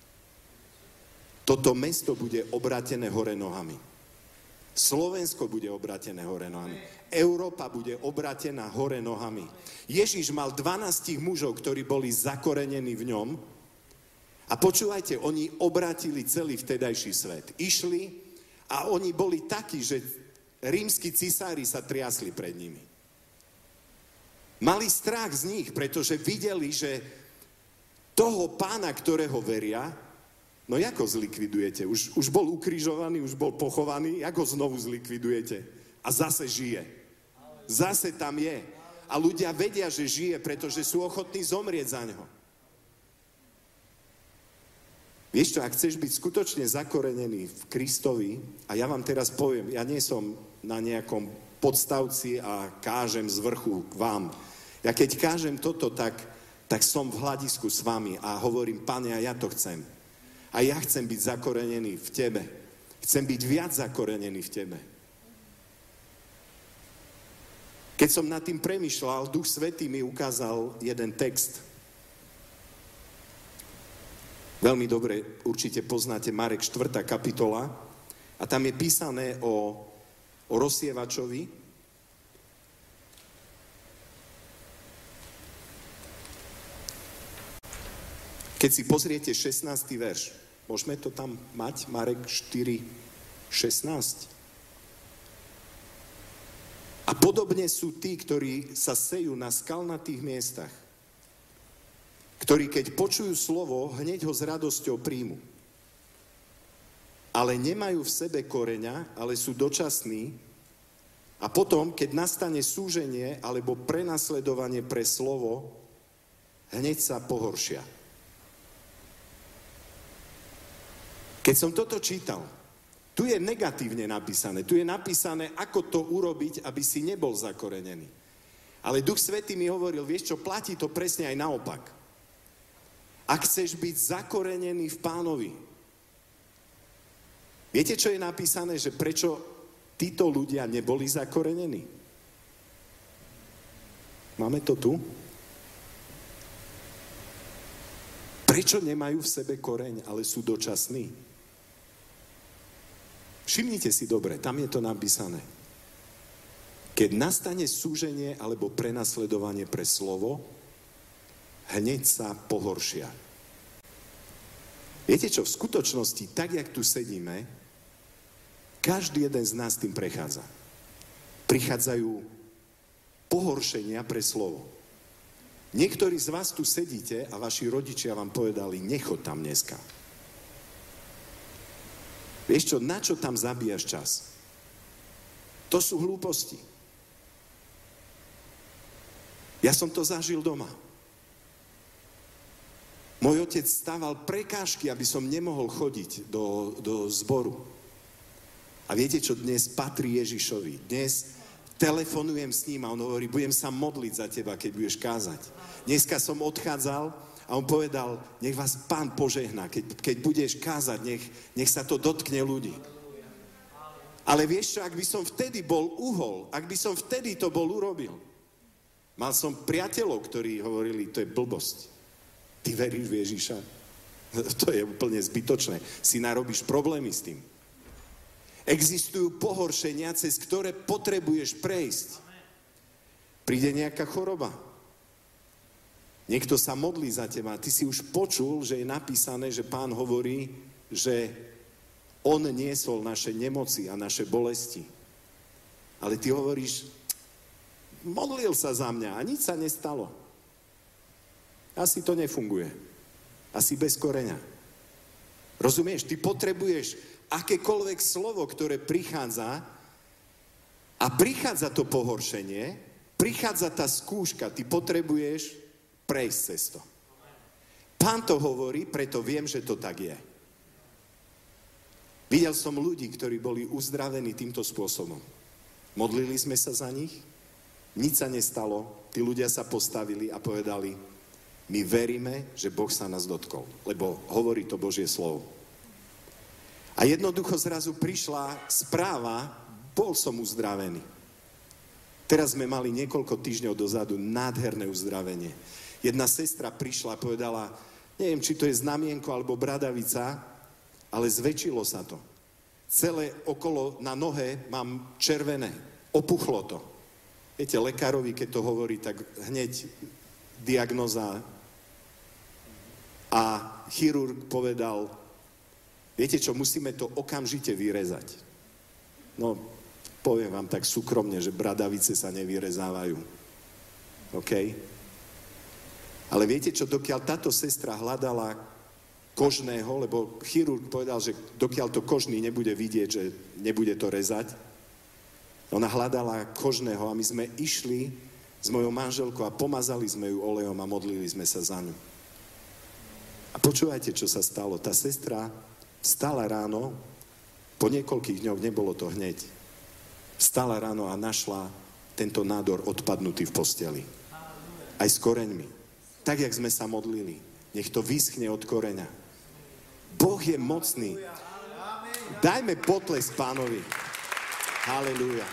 Toto mesto bude obrátené hore nohami. Slovensko bude obrátené hore nohami. Európa bude obrátená hore nohami. Ježiš mal dvanásť mužov, ktorí boli zakorenení v ňom. A počúvajte, oni obrátili celý vtedajší svet. Išli a oni boli takí, že rímski cisári sa triasli pred nimi. Mali strach z nich, pretože videli, že toho pána, ktorého veria, no jak ho zlikvidujete? Už, už bol ukrižovaný, už bol pochovaný, jak ho znovu zlikvidujete? A zase žije. Zase tam je. A ľudia vedia, že žije, pretože sú ochotní zomrieť za ňo. Vieš čo, ak chceš byť skutočne zakorenený v Kristovi, a ja vám teraz poviem, ja nie som na nejakom podstavci a kážem z vrchu k vám. Ja keď kážem toto, tak, tak som v hľadisku s vami a hovorím, Pane, a ja to chcem. A ja chcem byť zakorenený v tebe. Chcem byť viac zakorenený v tebe. Keď som nad tým premýšľal, Duch Svätý mi ukázal jeden text. Veľmi dobre určite poznáte Marek štvrtá kapitola. A tam je písané o, o rozsievačovi. Keď si pozriete šestnásty verš, môžeme to tam mať, Marek štyri šestnásť. A podobne sú tí, ktorí sa sejú na skalnatých miestach, ktorí keď počujú slovo, hneď ho s radosťou príjmu. Ale nemajú v sebe koreňa, ale sú dočasní a potom, keď nastane súženie alebo prenasledovanie pre slovo, hneď sa pohoršia. Keď som toto čítal, tu je negatívne napísané. Tu je napísané, ako to urobiť, aby si nebol zakorenený. Ale Duch Svätý mi hovoril, vieš čo, platí to presne aj naopak. Ak chceš byť zakorenený v Pánovi. Viete, čo je napísané, že prečo títo ľudia neboli zakorenení? Máme to tu? Prečo nemajú v sebe koreň, ale sú dočasní? Všimnite si dobre, tam je to napísané. Keď nastane súženie alebo prenasledovanie pre slovo, hneď sa pohoršia. Viete čo, v skutočnosti, tak jak tu sedíme, každý jeden z nás tým prechádza. Prichádzajú pohoršenia pre slovo. Niektorí z vás tu sedíte a vaši rodičia vám povedali, nechod tam dneska. Vieš čo, na čo tam zabíjaš čas? To sú hlúposti. Ja som to zažil doma. Môj otec stával prekážky, aby som nemohol chodiť do, do zboru. A viete, čo dnes patrí Ježišovi? Dnes telefonujem s ním a on hovorí, budem sa modliť za teba, keď budeš kázať. Dneska som odchádzal a on povedal, nech vás Pán požehná, keď, keď budeš kázať, nech, nech sa to dotkne ľudí. Ale vieš čo, ak by som vtedy bol uhol, ak by som vtedy to bol urobil, mal som priateľov, ktorí hovorili, to je blbosť. Ty veríš v Ježiša? To je úplne zbytočné. Si narobíš problémy s tým. Existujú pohoršenia, cez ktoré potrebuješ prejsť. Príde nejaká choroba. Niekto sa modlí za teba. Ty si už počul, že je napísané, že Pán hovorí, že on niesol naše nemoci a naše bolesti. Ale ty hovoríš, modlil sa za mňa a nič sa nestalo. Asi to nefunguje. Asi bez koreňa. Rozumieš? Ty potrebuješ akékoľvek slovo, ktoré prichádza a prichádza to pohoršenie, prichádza tá skúška, ty potrebuješ prejsť cez to. Pán to hovorí, preto viem, že to tak je. Videl som ľudí, ktorí boli uzdravení týmto spôsobom. Modlili sme sa za nich, nič sa nestalo, tí ľudia sa postavili a povedali, my veríme, že Boh sa nás dotkol, lebo hovorí to Božie slovo. A jednoducho zrazu prišla správa, bol som uzdravený. Teraz sme mali niekoľko týždňov dozadu nádherné uzdravenie. Jedna sestra prišla a povedala, neviem, či to je znamienko alebo bradavica, ale zväčšilo sa to. Celé okolo na nohe mám červené, opuchlo to. Viete, lekárovi, keď to hovorí, tak hneď diagnoza a chirurg povedal, viete čo, musíme to okamžite vyrezať. No, poviem vám tak súkromne, že bradavice sa nevyrezávajú. OK? Ale viete čo, dokiaľ táto sestra hľadala kožného, lebo chirurg povedal, že dokiaľ to kožný nebude vidieť, že nebude to rezať, ona hľadala kožného a my sme išli s mojou manželkou a pomazali sme ju olejom a modlili sme sa za ňu. A počúvajte, čo sa stalo. Tá sestra vstala ráno, po niekoľkých dňoch, nebolo to hneď, vstala ráno a našla tento nádor odpadnutý v posteli. Aj s koreňmi. Tak, jak sme sa modlili. Nech to vyschne od koreňa. Boh je mocný. Dajme potlesk Pánovi. Halelúja.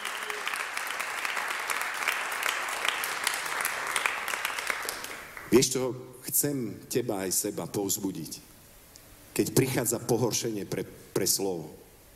Vieš čo, chcem teba aj seba povzbudiť. Keď prichádza pohoršenie pre, pre slovo,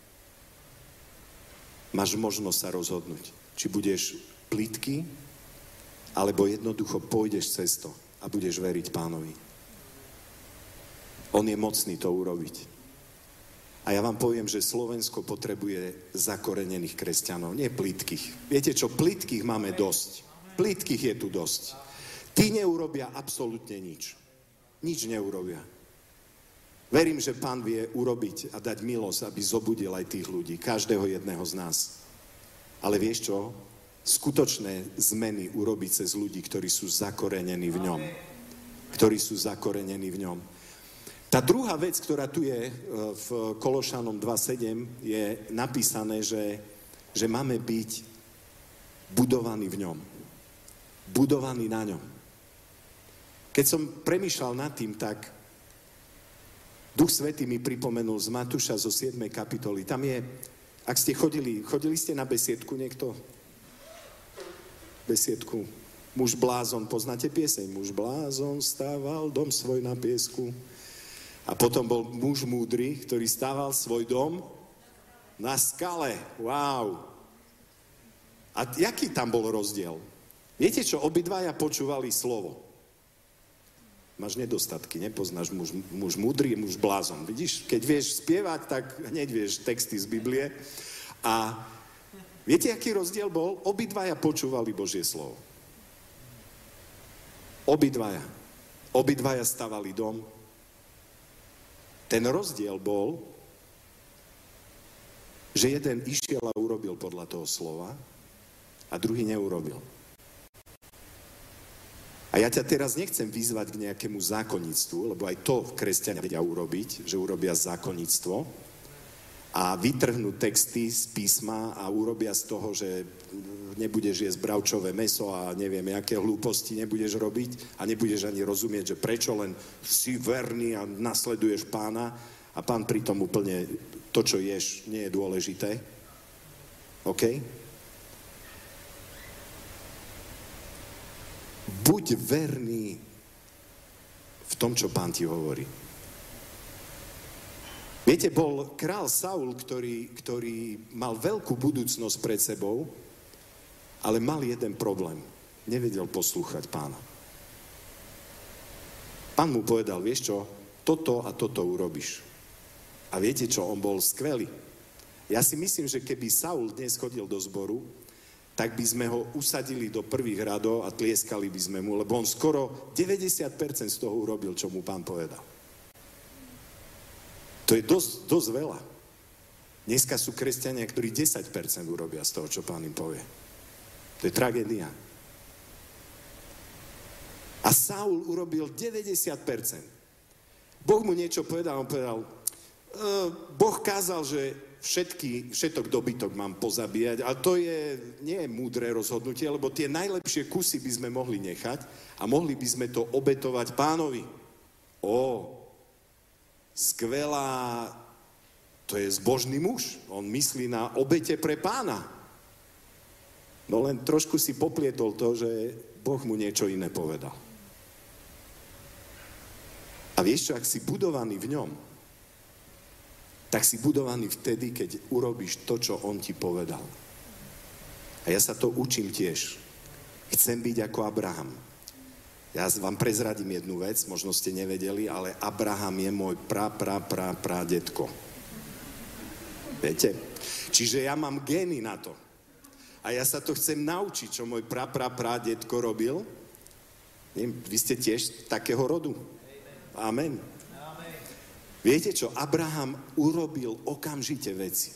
máš možnosť sa rozhodnúť, či budeš plytký, alebo jednoducho pôjdeš cez to a budeš veriť Pánovi. On je mocný to urobiť. A ja vám poviem, že Slovensko potrebuje zakorenených kresťanov, nie plytkých. Viete čo, plytkých máme dosť. Plytkých je tu dosť. Tí neurobia absolútne nič. Nič neurobia. Verím, že Pán vie urobiť a dať milosť, aby zobudil aj tých ľudí, každého jedného z nás. Ale vieš čo? Skutočné zmeny urobiť cez ľudí, ktorí sú zakorenení v ňom. Ktorí sú zakorenení v ňom. Tá druhá vec, ktorá tu je v Kološanom dva sedem, je napísané, že, že máme byť budovaní v ňom. Budovaní na ňom. Keď som premýšľal nad tým, tak Duch Svätý mi pripomenul z Matúša zo siedmej kapitoly. Tam je, ak ste chodili, chodili ste na besiedku niekto? Besiedku. Muž blázon, poznáte pieseň? Muž blázon stával dom svoj na piesku. A potom bol muž múdry, ktorý stával svoj dom na skale, wow. A jaký tam bol rozdiel? Viete čo, obidvaja počúvali slovo. Máš nedostatky, nepoznáš muž, muž múdry, muž blázon. Vidíš, keď vieš spievať, tak hneď vieš texty z Biblie. A viete, aký rozdiel bol? Obidvaja počúvali Božie slovo. Obidvaja. Obidvaja stavali dom. Ten rozdiel bol, že jeden išiel a urobil podľa toho slova a druhý neurobil. A ja ťa teraz nechcem vyzvať k nejakému zákonníctvu, lebo aj to kresťania vedia urobiť, že urobia zákonníctvo a vytrhnú texty z písma a urobia z toho, že nebudeš jesť bravčové mäso a neviem, aké hlúposti nebudeš robiť a nebudeš ani rozumieť, že prečo len si verný a nasleduješ Pána a Pán pritom úplne to, čo ješ, nie je dôležité. OK? Buď verný v tom, čo Pán ti hovorí. Viete, bol král Saul, ktorý, ktorý mal veľkú budúcnosť pred sebou, ale mal jeden problém. Nevedel poslúchať Pána. Pán mu povedal, vieš čo, toto a toto urobíš. A viete čo, on bol skvelý. Ja si myslím, že keby Saul dnes chodil do zboru, tak by sme ho usadili do prvých radov a tlieskali by sme mu, lebo on skoro deväťdesiat percent z toho urobil, čo mu Pán povedal. To je dosť, dosť veľa. Dneska sú kresťania, ktorí desať percent urobia z toho, čo Pán im povie. To je tragédia. A Saul urobil deväťdesiat percent. Boh mu niečo povedal, on povedal, e, Boh kázal, že všetky, všetok dobytok mám pozabíjať, ale to je, nie je múdre rozhodnutie, lebo tie najlepšie kusy by sme mohli nechať a mohli by sme to obetovať Pánovi. Ó, skvelá, to je zbožný muž, on myslí na obete pre Pána. No len trošku si poplietol to, že Boh mu niečo iné povedal. A vieš čo, ak si budovaný v ňom, tak si budovaný vtedy, keď urobíš to, čo on ti povedal. A ja sa to učím tiež. Chcem byť ako Abraham. Ja vám prezradím jednu vec, možno ste nevedeli, ale Abraham je môj pra, pra, pra, pra detko. Viete? Čiže ja mám gény na to. A ja sa to chcem naučiť, čo môj pra, pra, pra detko robil. Vy ste tiež takého rodu. Amen. Viete čo? Abraham urobil okamžite veci.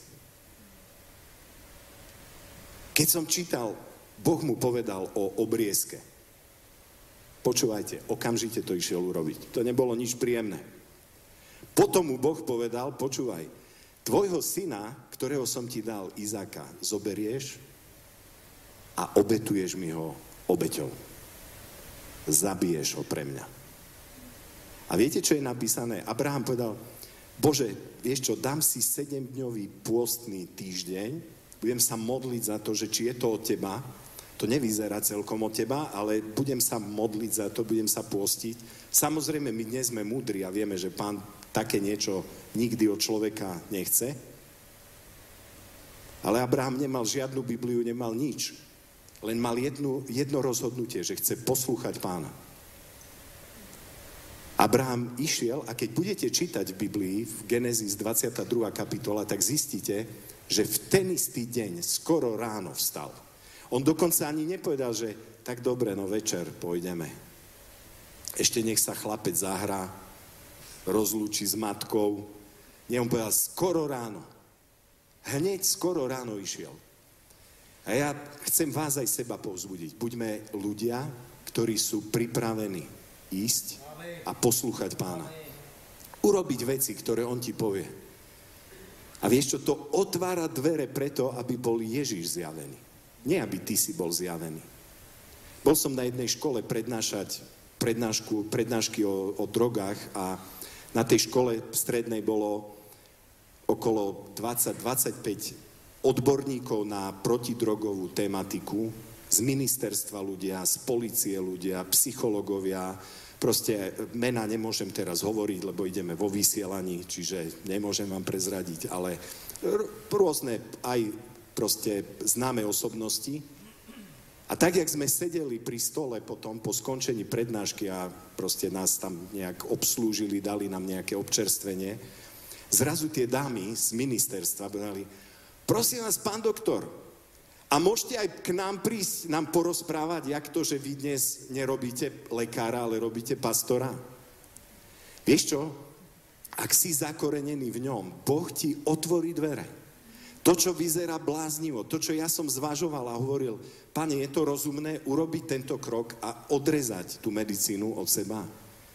Keď som čítal, Boh mu povedal o obriezke. Počúvajte, okamžite to išiel urobiť. To nebolo nič príjemné. Potom mu Boh povedal, počúvaj, tvojho syna, ktorého som ti dal, Izáka, zoberieš a obetuješ mi ho obeťou. Zabiješ ho pre mňa. A viete, čo je napísané? Abraham povedal, Bože, vieš čo, dám si sedemdňový pôstny týždeň, budem sa modliť za to, že či je to od teba, to nevyzerá celkom od teba, ale budem sa modliť za to, budem sa pôstiť. Samozrejme, my dnes sme múdri a vieme, že Pán také niečo nikdy od človeka nechce. Ale Abraham nemal žiadnu Bibliu, nemal nič. Len mal jednu, jedno rozhodnutie, že chce poslúchať Pána. Abraham išiel a keď budete čítať v Biblii, v Genesis dvadsiata druhá kapitola, tak zistíte, že v ten istý deň skoro ráno vstal. On dokonca ani nepovedal, že tak dobre, no večer pôjdeme. Ešte nech sa chlapec zahrá, rozlúči s matkou. Nie, on povedal, skoro ráno. Hneď skoro ráno išiel. A ja chcem vás aj seba povzbudiť. Buďme ľudia, ktorí sú pripravení ísť a poslúchať Pána. Urobiť veci, ktoré on ti povie. A vieš čo, to otvára dvere preto, aby bol Ježiš zjavený. Nie, aby ty si bol zjavený. Bol som na jednej škole prednášať prednášku, prednášky o, o drogách a na tej škole strednej bolo okolo dvadsať dvadsaťpäť odborníkov na protidrogovú tematiku, z ministerstva ľudia, z polície ľudia, psychológovia. Proste mená nemôžem teraz hovoriť, lebo ideme vo vysielaní, čiže nemôžem vám prezradiť, ale R- rôzne aj proste známe osobnosti. A tak, jak sme sedeli pri stole potom po skončení prednášky a proste nás tam nejak obslúžili, dali nám nejaké občerstvenie, zrazu tie dámy z ministerstva povedali, prosím vás, pán doktor, a môžete aj k nám prísť, nám porozprávať, jak to, že vy dnes nerobíte lekára, ale robíte pastora? Vieš čo? Ak si zakorenený v ňom, Boh ti otvorí dvere. To, čo vyzerá bláznivo, to, čo ja som zvažoval a hovoril, Pane, je to rozumné urobiť tento krok a odrezať tú medicínu od seba?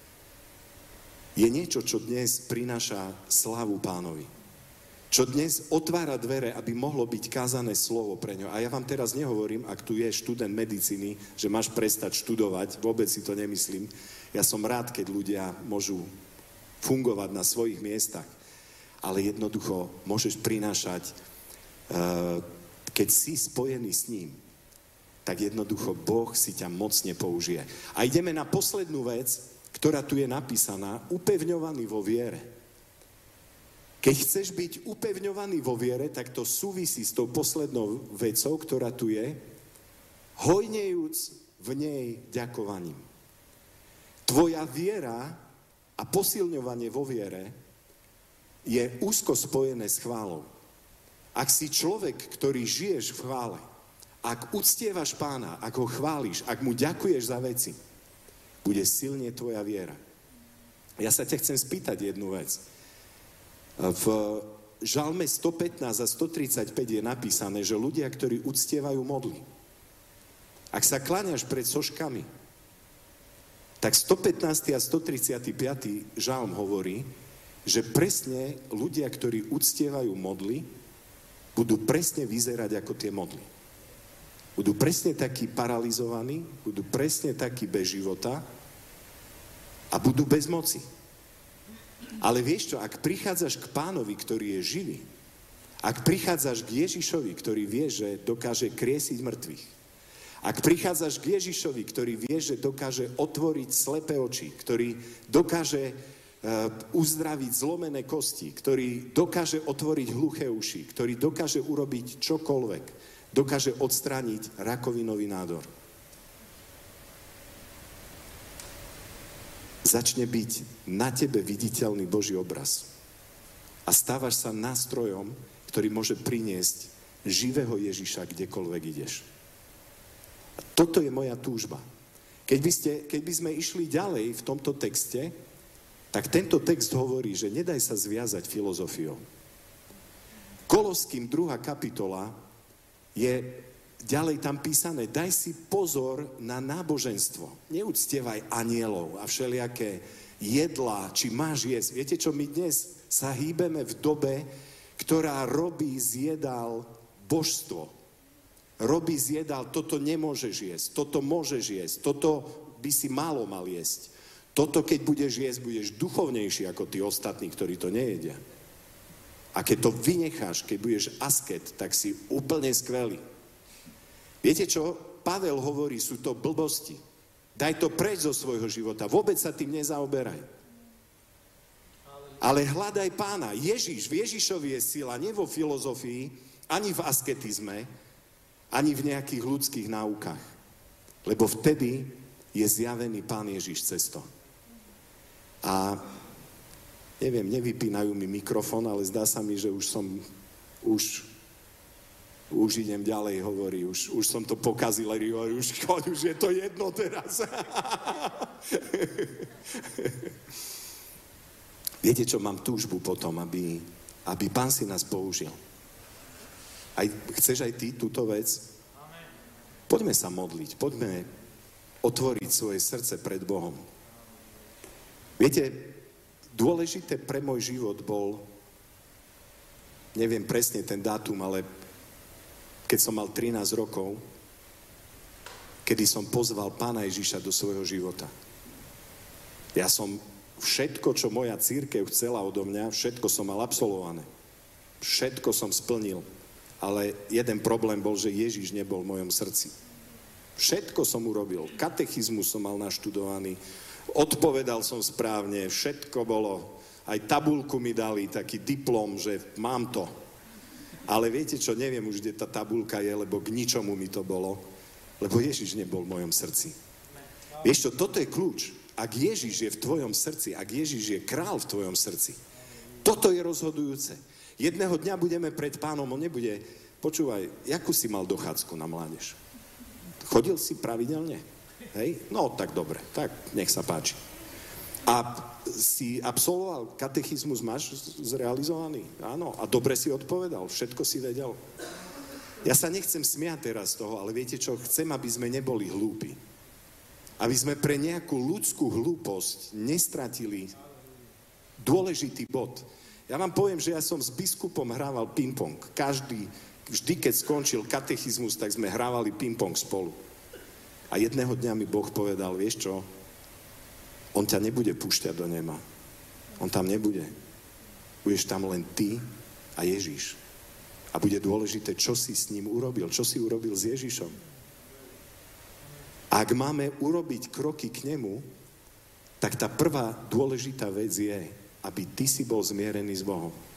Je niečo, čo dnes prináša slávu Pánovi. Čo dnes otvára dvere, aby mohlo byť kázané slovo pre ňo. A ja vám teraz nehovorím, ak tu je študent medicíny, že máš prestať študovať, vôbec si to nemyslím. Ja som rád, keď ľudia môžu fungovať na svojich miestach. Ale jednoducho môžeš prinášať, keď si spojený s ním, tak jednoducho Boh si ťa mocne použije. A ideme na poslednú vec, ktorá tu je napísaná, upevňovaný vo viere. Keď chceš byť upevňovaný vo viere, tak to súvisí s tou poslednou vecou, ktorá tu je, hojnejúc v nej ďakovaním. Tvoja viera a posilňovanie vo viere je úzko spojené s chválou. Ak si človek, ktorý žiješ v chvále, ak uctievaš Pána, ak ho chváliš, ak mu ďakuješ za veci, bude silne tvoja viera. Ja sa ťa chcem spýtať jednu vec. V Žalme stopätnásť a stotridsaťpäť je napísané, že ľudia, ktorí uctievajú modly. Ak sa kláňaš pred soškami, tak stopätnásty a stotridsiaty piaty žalm hovorí, že presne ľudia, ktorí uctievajú modly, budú presne vyzerať ako tie modly. Budú presne takí paralizovaní, budú presne takí bez života a budú bez moci. Ale vieš čo, ak prichádzaš k Pánovi, ktorý je živý, ak prichádzaš k Ježišovi, ktorý vie, že dokáže kriesiť mŕtvych, ak prichádzaš k Ježišovi, ktorý vie, že dokáže otvoriť slepé oči, ktorý dokáže uh, uzdraviť zlomené kosti, ktorý dokáže otvoriť hluché uši, ktorý dokáže urobiť čokoľvek, dokáže odstrániť rakovinový nádor. Začne byť na tebe viditeľný Boží obraz. A stávaš sa nástrojom, ktorý môže priniesť živého Ježiša, kdekoľvek ideš. A toto je moja túžba. Keď by, ste, keď by sme išli ďalej v tomto texte, tak tento text hovorí, že nedaj sa zviazať filozofiou. Koloským druhá kapitola je ďalej tam písané, daj si pozor na náboženstvo. Neúctievaj anielov a všelijaké jedlá, či máš jesť. Viete čo, my dnes sa hýbeme v dobe, ktorá robí z jedál božstvo. Robí z jedál, toto nemôžeš jesť, toto môžeš jesť, toto by si málo mal jesť. Toto, keď budeš jesť, budeš duchovnejší ako tí ostatní, ktorí to nejedia. A keď to vynecháš, keď budeš asket, tak si úplne skvelý. Viete čo? Pavel hovorí, sú to blbosti. Daj to preč zo svojho života. Vôbec sa tým nezaoberaj. Ale hľadaj Pána. Ježiš, v Ježišovi je sila, nie vo filozofii, ani v asketizme, ani v nejakých ľudských náukách. Lebo vtedy je zjavený Pán Ježiš cestou. A neviem, nevypínajú mi mikrofón, ale zdá sa mi, že už som, už, už idem ďalej, hovorí, už, už som to pokazil, hovorí, už, už je to jedno teraz. Viete čo, mám túžbu potom, aby, aby Pán si nás použil. Aj, chceš aj ty túto vec? Poďme sa modliť, poďme otvoriť svoje srdce pred Bohom. Viete, dôležité pre môj život bol, neviem presne ten dátum, ale keď som mal trinásť rokov, kedy som pozval Pána Ježiša do svojho života. Ja som všetko, čo moja cirkev chcela odo mňa, všetko som mal absolvované. Všetko som splnil. Ale jeden problém bol, že Ježiš nebol v mojom srdci. Všetko som urobil. Katechizmus som mal naštudovaný. Odpovedal som správne. Všetko bolo. Aj tabuľku mi dali, taký diplom, že mám to. Ale viete čo, neviem už, kde tá tabuľka je, lebo k ničomu mi to bolo, lebo Ježiš nebol v mojom srdci. Vieš čo, toto je kľúč. Ak Ježiš je v tvojom srdci, ak Ježiš je král v tvojom srdci, toto je rozhodujúce. Jedného dňa budeme pred Pánom, on nebude, počúvaj, jakú si mal dochádzku na mládež? Chodil si pravidelne? Hej? No, tak dobre, tak nech sa páči. A si absolvoval katechizmus, máš zrealizovaný? Áno. A dobre si odpovedal, všetko si vedel. Ja sa nechcem smiať teraz z toho, ale viete čo, chcem, aby sme neboli hlúpi. Aby sme pre nejakú ľudskú hlúposť nestratili dôležitý bod. Ja vám poviem, že ja som s biskupom hrával ping-pong. Každý, vždy, keď skončil katechizmus, tak sme hrávali ping-pong spolu. A jedného dňa mi Boh povedal, vieš čo, on ťa nebude púšťať do neba. On tam nebude. Budeš tam len ty a Ježiš. A bude dôležité, čo si s ním urobil. Čo si urobil s Ježišom. Ak máme urobiť kroky k nemu, tak tá prvá dôležitá vec je, aby ty si bol zmierený s Bohom.